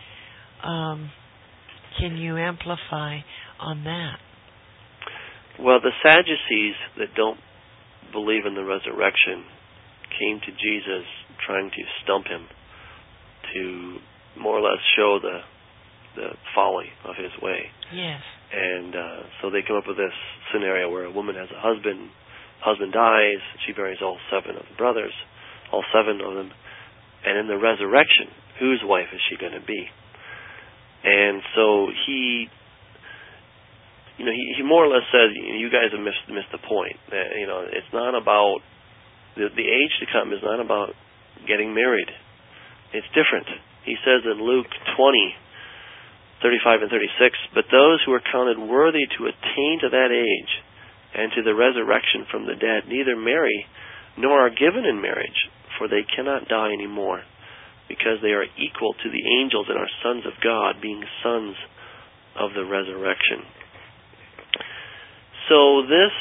Can you amplify on that? Well, the Sadducees that don't believe in the resurrection came to Jesus trying to stump him, to more or less show the folly of his way. Yes. And so they come up with this scenario where a woman has a husband dies, she buries all 7 of the brothers, all 7 of them, and in the resurrection, whose wife is she going to be? And so he more or less says, you guys have missed the point. That, it's not about the age to come is not about getting married. It's different. He says in Luke 20:35 and 36, but those who are counted worthy to attain to that age and to the resurrection from the dead neither marry nor are given in marriage, for they cannot die anymore, because they are equal to the angels and are sons of God, being sons of the resurrection. So this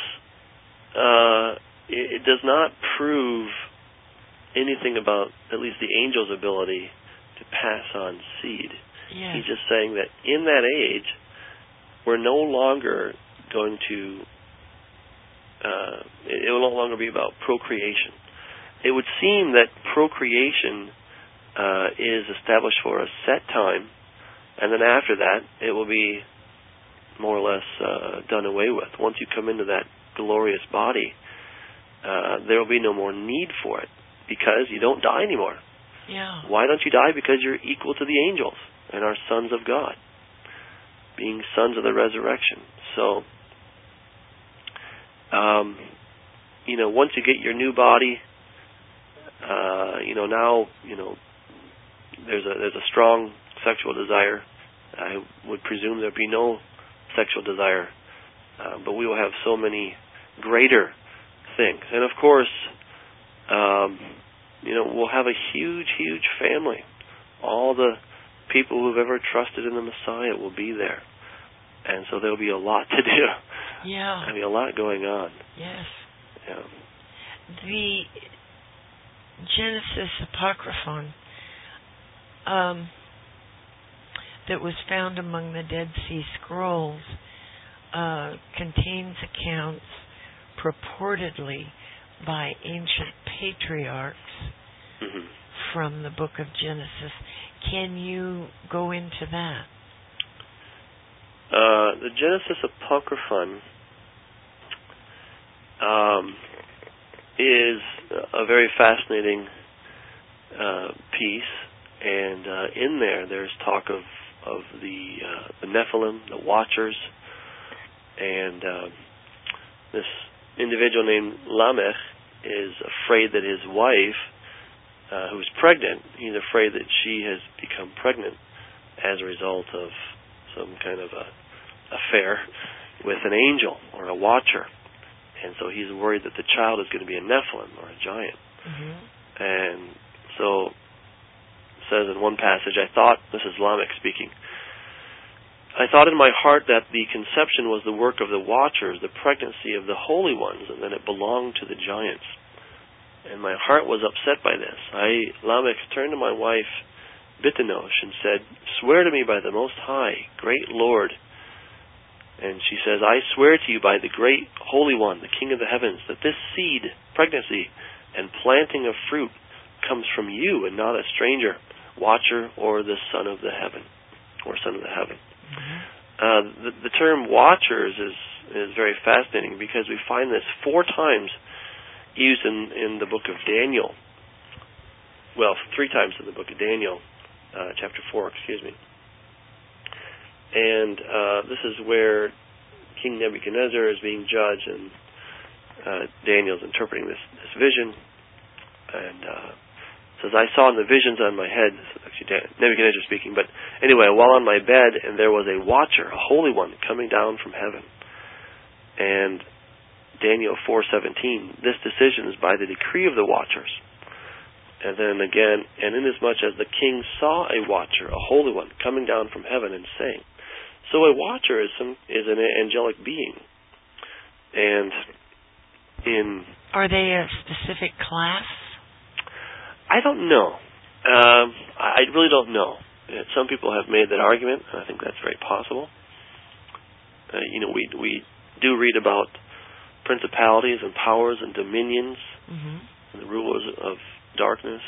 it does not prove anything about at least the angel's ability to pass on seed. Yes. He's just saying that in that age, we're no longer going to it will no longer be about procreation. It would seem that procreation is established for a set time, and then after that, it will be more or less done away with. Once you come into that glorious body, there will be no more need for it, because you don't die anymore. Yeah. Why don't you die? Because you're equal to the angels and are sons of God, being sons of the resurrection. So, once you get your new body, now, there's a strong sexual desire. I would presume there'd be no sexual desire, but we will have so many greater things. And of course, we'll have a huge, huge family. All the people who've ever trusted in the Messiah will be there. And so there'll be a lot to do. Yeah. There'll be a lot going on. Yes. Yeah. The Genesis Apocryphon that was found among the Dead Sea Scrolls contains accounts purportedly by ancient patriarchs from the book of Genesis. Can you go into that? The Genesis Apocryphon is a very fascinating piece, and in there's talk of the Nephilim, the Watchers, and this individual named Lamech is afraid that his wife, who's pregnant, he's afraid that she has become pregnant as a result of some kind of a affair with an angel or a watcher. And so he's worried that the child is going to be a Nephilim or a giant. Mm-hmm. And so it says in one passage, I thought, this is Lamech speaking, I thought in my heart that the conception was the work of the watchers, the pregnancy of the holy ones, and that it belonged to the giants. And my heart was upset by this. Lamech, turned to my wife, Bitanosh, and said, swear to me by the Most High, great Lord. And she says, I swear to you by the great Holy One, the King of the heavens, that this seed, pregnancy, and planting of fruit comes from you and not a stranger, watcher, or the son of the heaven, or son of the heaven. Mm-hmm. The term watchers is very fascinating because we find this 4 times used in the book of Daniel. Well, 3 times in the book of Daniel, chapter 4, excuse me. And this is where King Nebuchadnezzar is being judged, and Daniel's interpreting this vision. And says, I saw in the visions on my head, actually Nebuchadnezzar speaking, but anyway, while on my bed, and there was a watcher, a holy one, coming down from heaven. And Daniel 4:17, this decision is by the decree of the watchers. And then again, and inasmuch as the king saw a watcher, a holy one, coming down from heaven and saying. So a watcher is an angelic being. And are they a specific class? I don't know. I really don't know. Some people have made that argument, and I think that's very possible. We do read about principalities and powers and dominions, mm-hmm. and the rulers of darkness.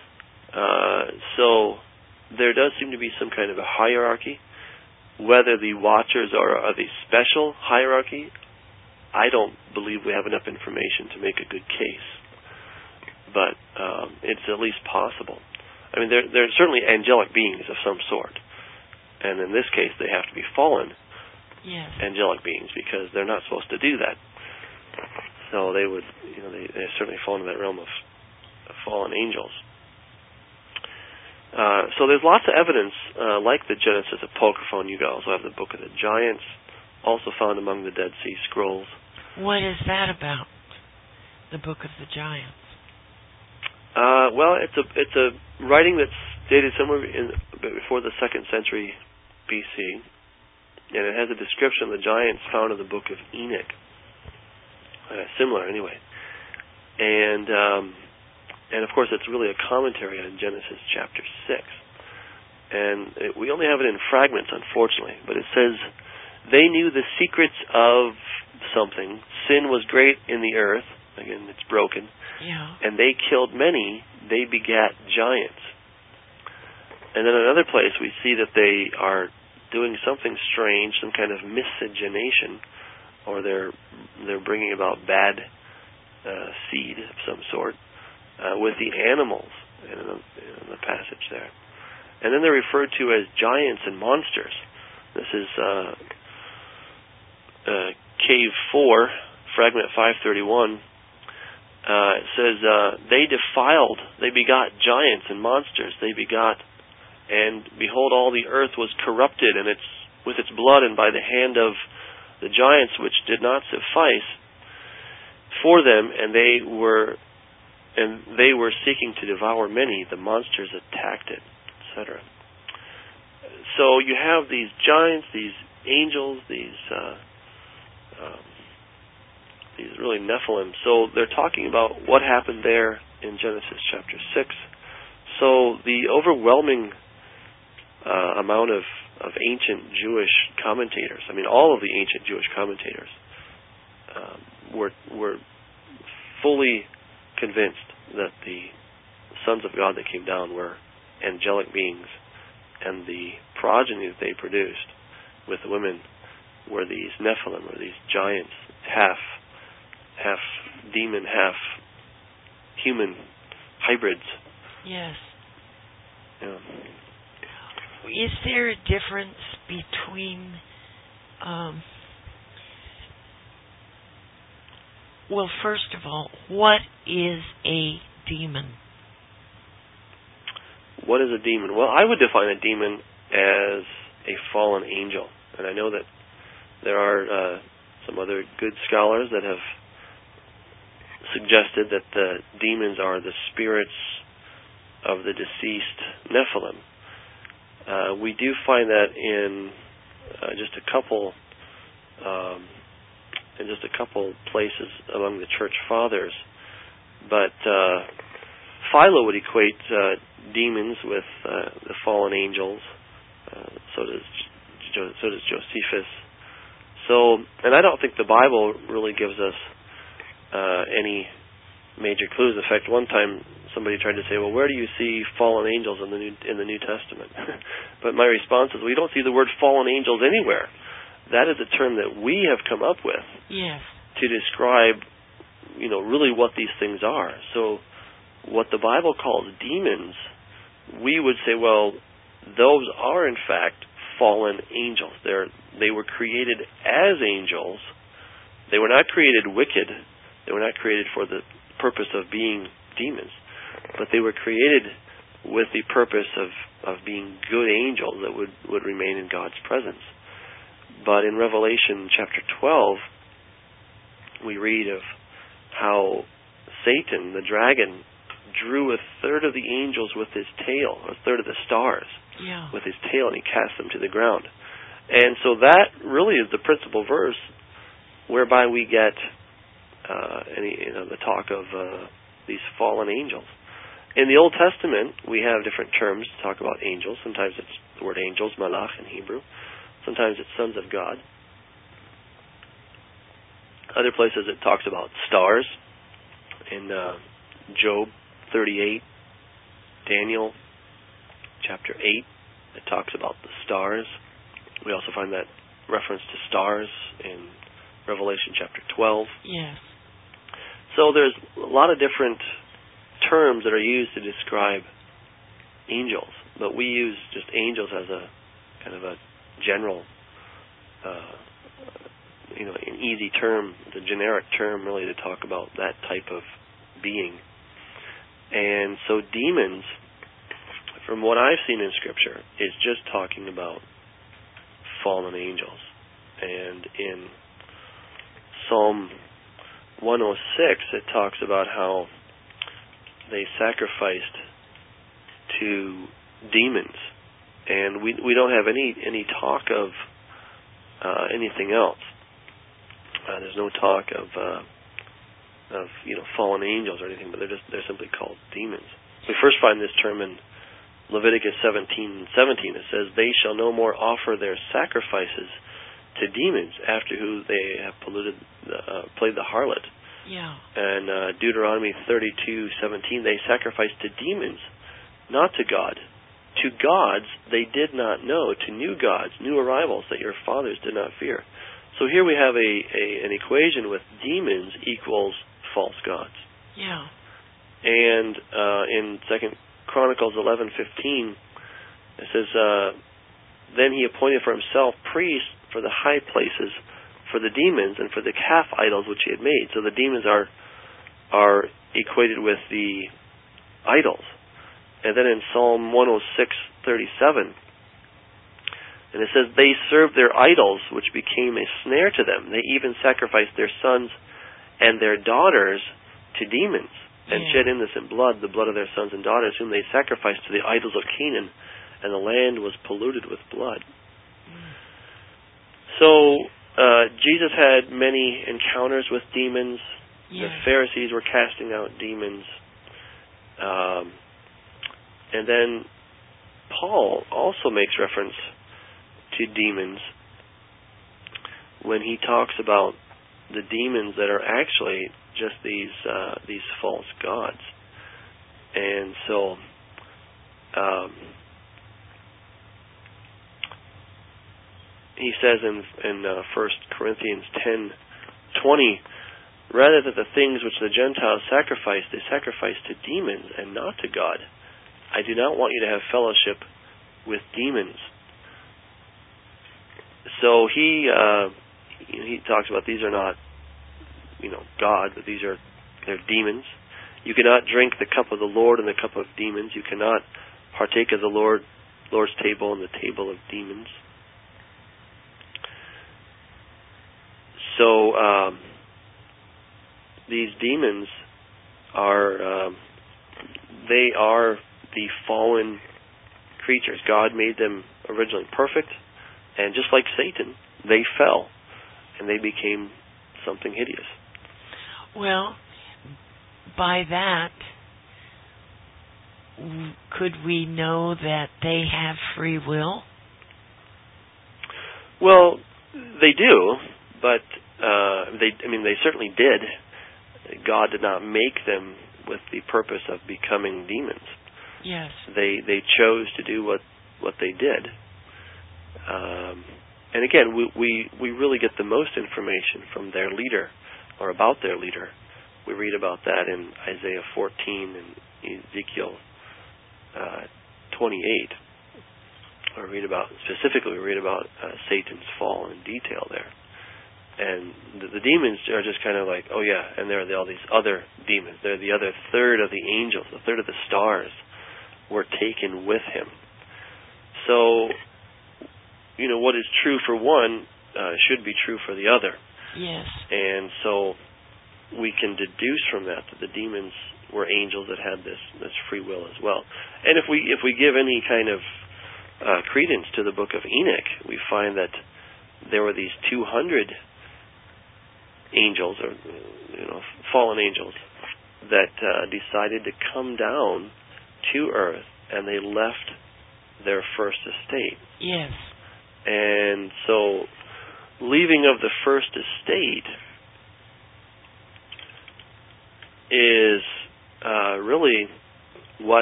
So there does seem to be some kind of a hierarchy. Whether the watchers are of a special hierarchy, I don't believe we have enough information to make a good case. But it's at least possible. I mean, they're certainly angelic beings of some sort. And in this case, they have to be fallen angelic beings because they're not supposed to do that. So they would, they certainly fall into that realm of fallen angels. So there's lots of evidence, like the Genesis Apocryphon. You also have the Book of the Giants, also found among the Dead Sea Scrolls. What is that about, the Book of the Giants? Well, it's a writing that's dated somewhere before the 2nd century BC, and it has a description of the giants found in the Book of Enoch. Similar, anyway. And of course, it's really a commentary on Genesis chapter 6. And we only have it in fragments, unfortunately. But it says, they knew the secrets of something. Sin was great in the earth. Again, it's broken. Yeah. And they killed many. They begat giants. And then another place we see that they are doing something strange, some kind of miscegenation, or they're bringing about bad seed of some sort. With the animals in the passage there. And then they're referred to as giants and monsters. This is Cave 4, fragment 531. It says, they begot giants and monsters. They begot, and behold, all the earth was corrupted, and with its blood, and by the hand of the giants, which did not suffice for them, and they were seeking to devour many. The monsters attacked it, etc. So you have these giants, these angels, these really Nephilim. So they're talking about what happened there in Genesis chapter 6. So the overwhelming amount of ancient Jewish commentators, I mean all of the ancient Jewish commentators, were fully convinced that the sons of God that came down were angelic beings, and the progeny that they produced with the women were these Nephilim, or these giants, half demon, half human hybrids. Yes. Yeah. Is there a difference between well, first of all, what is a demon? What is a demon? Well, I would define a demon as a fallen angel. And I know that there are some other good scholars that have suggested that the demons are the spirits of the deceased Nephilim. We do find that in just a couple places among the church fathers, but Philo would equate demons with the fallen angels. So does Josephus. So, and I don't think the Bible really gives us any major clues. In fact, one time somebody tried to say, "Well, where do you see fallen angels in the New Testament?" But my response is, we don't see the word fallen angels anywhere. That is a term that we have come up with to describe, really what these things are. So, what the Bible calls demons, we would say, well, those are in fact fallen angels. They were created as angels. They were not created wicked. They were not created for the purpose of being demons, but they were created with the purpose of being good angels that would remain in God's presence. But in Revelation chapter 12, we read of how Satan, the dragon, drew a third of the angels with his tail, a third of the stars with his tail, and he cast them to the ground. And so that really is the principal verse whereby we get the talk of these fallen angels. In the Old Testament, we have different terms to talk about angels. Sometimes it's the word angels, malach in Hebrew. Sometimes it's sons of God. Other places it talks about stars. In Job 38, Daniel chapter 8, it talks about the stars. We also find that reference to stars in Revelation chapter 12. Yes. So there's a lot of different terms that are used to describe angels, but we use just angels as a kind of a general, an easy term, the generic term really to talk about that type of being. And so demons, from what I've seen in Scripture, is just talking about fallen angels. And in Psalm 106, it talks about how they sacrificed to demons, and we don't have any talk of anything else. There's no talk of fallen angels or anything, but they're simply called demons. We first find this term in Leviticus 17:17. It says, "They shall no more offer their sacrifices to demons after who they have played the harlot." Yeah. And Deuteronomy 32:17, "They sacrificed to demons, not to God. To gods they did not know, to new gods, new arrivals that your fathers did not fear." So here we have an equation with demons equals false gods. Yeah. And in 2 Chronicles 11:15, it says, "Then he appointed for himself priests for the high places, for the demons, and for the calf idols which he had made." So the demons are equated with the idols. And then in Psalm 106:37, and it says, "They served their idols, which became a snare to them. They even sacrificed their sons and their daughters to demons, and shed innocent blood, the blood of their sons and daughters, whom they sacrificed to the idols of Canaan, and the land was polluted with blood." So Jesus had many encounters with demons. Yes. The Pharisees were casting out demons. And then Paul also makes reference to demons when he talks about the demons that are actually just these false gods. And so he says in 1 Corinthians 10:20, "Rather that the things which the Gentiles sacrifice, they sacrifice to demons and not to God. I do not want you to have fellowship with demons." So he talks about these are not, God, but they're demons. You cannot drink the cup of the Lord and the cup of demons. You cannot partake of the Lord's table and the table of demons. So these demons are they are the fallen creatures. God made them originally perfect, and just like Satan, they fell, and they became something hideous. Well, by that, could we know that they have free will? Well, they do, but they certainly did. God did not make them with the purpose of becoming demons. Yes. They chose to do what they did. And again, we really get the most information from their leader, or about their leader. We read about that in Isaiah 14 and Ezekiel 28. We read about Satan's fall in detail there. And the demons are just kind of like, oh yeah, and there are all these other demons. They're the other third of the angels, the third of the stars were taken with him. So, what is true for one should be true for the other. Yes. And so we can deduce from that the demons were angels that had this free will as well. And if we give any kind of credence to the book of Enoch, we find that there were these 200 angels, or fallen angels, that decided to come down to earth, and they left their first estate. Yes. And so, leaving of the first estate is really what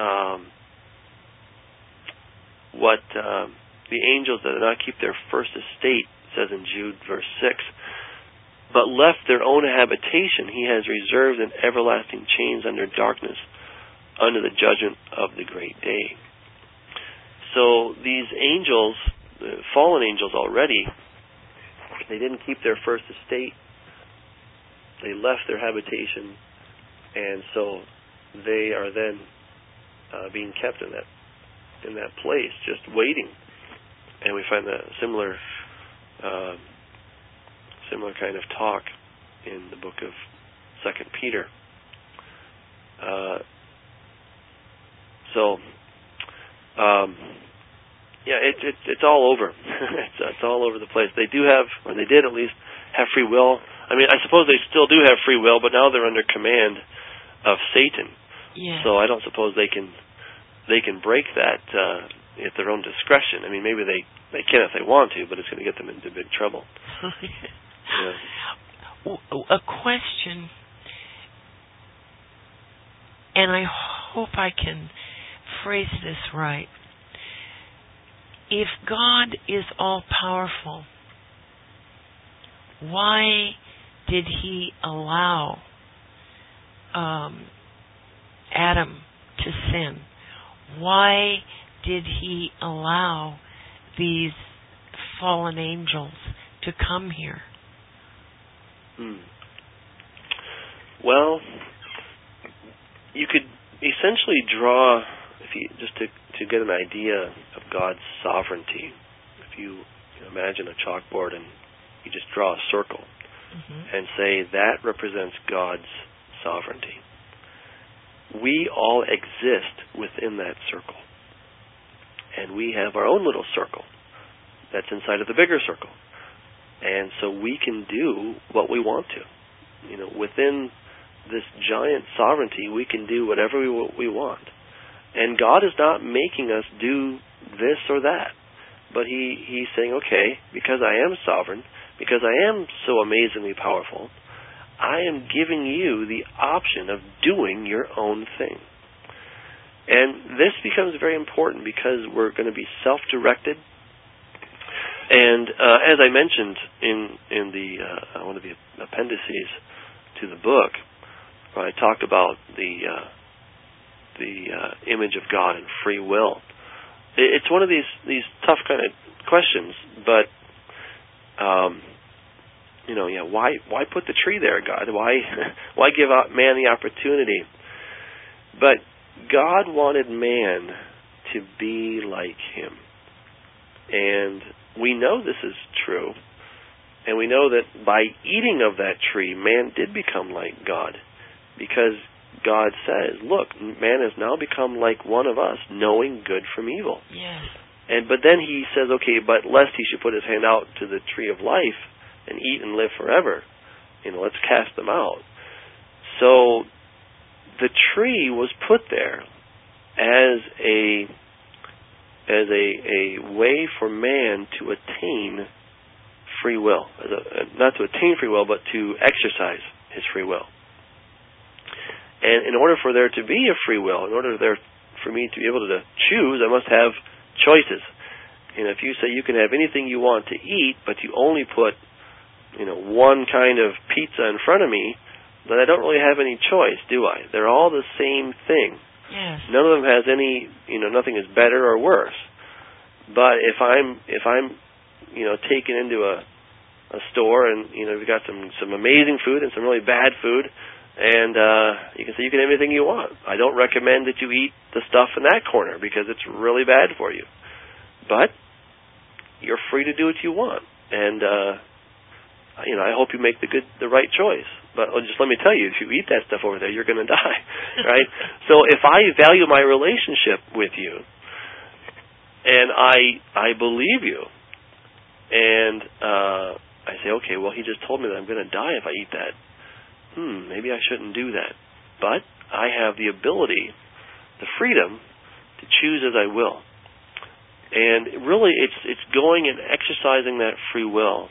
the angels that did not keep their first estate, says in Jude verse 6, but left their own habitation, he has reserved in everlasting chains under darkness, under the judgment of the great day. So these angels, the fallen angels already, they didn't keep their first estate. They left their habitation, and so they are then being kept in that place, just waiting. And we find that similar kind of talk in the book of 2 Peter. It's all over. It's all over the place. They do have, or they did at least, have free will. I mean, I suppose they still do have free will, but now they're under command of Satan. Yeah. So I don't suppose they can break that at their own discretion. I mean, maybe they can if they want to, but it's going to get them into big trouble. Yeah. A question, and I hope I can phrase this right. If God is all-powerful, why did he allow Adam to sin? Why did he allow these fallen angels to come here? Well, you could essentially draw, if you just to get an idea of God's sovereignty. If you imagine a chalkboard and you just draw a circle and say that represents God's sovereignty. We all exist within that circle, and we have our own little circle that's inside of the bigger circle. And so we can do what we want to. Within this giant sovereignty, we can do whatever we want. And God is not making us do this or that. But He's saying, okay, because I am sovereign, because I am so amazingly powerful, I am giving you the option of doing your own thing. And this becomes very important because we're going to be self-directed. And as I mentioned in the one of the appendices to the book, where I talk about the image of God and free will, it's one of these tough kind of questions. But why put the tree there, God? Why give out man the opportunity? But God wanted man to be like Him, and we know this is true, and we know that by eating of that tree, man did become like God, because God says, look, man has now become like one of us, knowing good from evil. Yes. But then he says, okay, but lest he should put his hand out to the tree of life and eat and live forever. Let's cast them out. So the tree was put there as a way for man to attain free will. Not to attain free will, but to exercise his free will. And in order for there to be a free will, in order for me to be able to choose, I must have choices. If you say you can have anything you want to eat, but you only put one kind of pizza in front of me, then I don't really have any choice, do I? They're all the same thing. Yes. None of them has any, nothing is better or worse. But if I'm taken into a store and, we've got some amazing food and some really bad food, and you can say you can have anything you want. I don't recommend that you eat the stuff in that corner because it's really bad for you. But you're free to do what you want. And I hope you make the right choice. But just let me tell you, if you eat that stuff over there, you're going to die, right? So if I value my relationship with you, and I believe you, and I say, okay, well, he just told me that I'm going to die if I eat that. Maybe I shouldn't do that. But I have the ability, the freedom, to choose as I will. And really, it's going and exercising that free will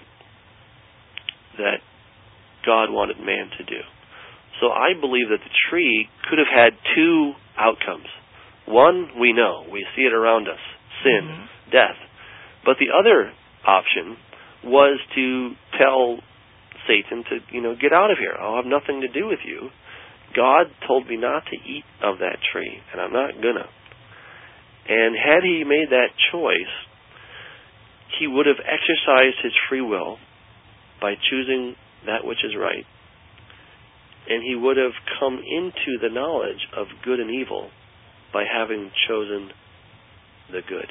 that God wanted man to do. So I believe that the tree could have had two outcomes. One, we know. We see it around us. Sin, death. But the other option was to tell Satan to, get out of here. I'll have nothing to do with you. God told me not to eat of that tree, and I'm not gonna. And had he made that choice, he would have exercised his free will by choosing that which is right. And he would have come into the knowledge of good and evil by having chosen the good.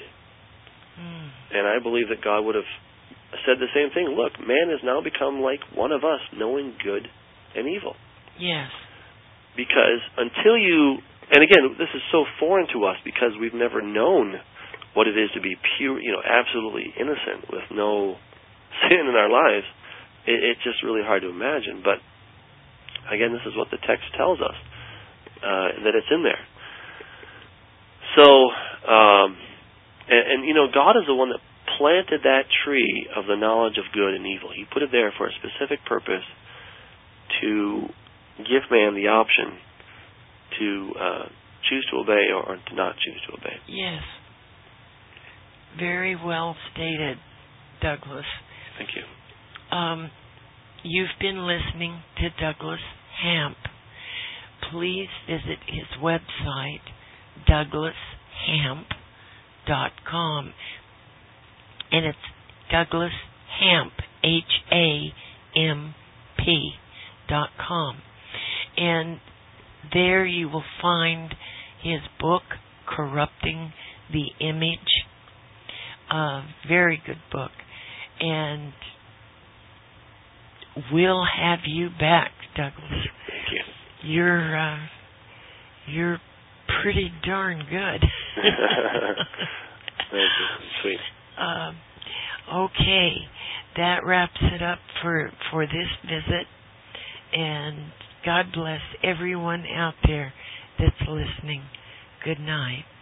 And I believe that God would have said the same thing. Look, man has now become like one of us, knowing good and evil. Yes. Because until you, and again, this is so foreign to us because we've never known what it is to be pure, absolutely innocent with no sin in our lives. It's just really hard to imagine. But again, this is what the text tells us, that it's in there. So, God is the one that planted that tree of the knowledge of good and evil. He put it there for a specific purpose to give man the option to choose to obey or to not choose to obey. Yes. Very well stated, Douglas. Thank you. You've been listening to Douglas Hamp. Please visit his website, douglashamp.com. And it's Douglas Hamp, HAMP.com. And there you will find his book, Corrupting the Image. Very good book. And we'll have you back, Douglas. Thank you. You're pretty darn good. Thank you. Sweet. Okay, that wraps it up for this visit, and God bless everyone out there that's listening. Good night.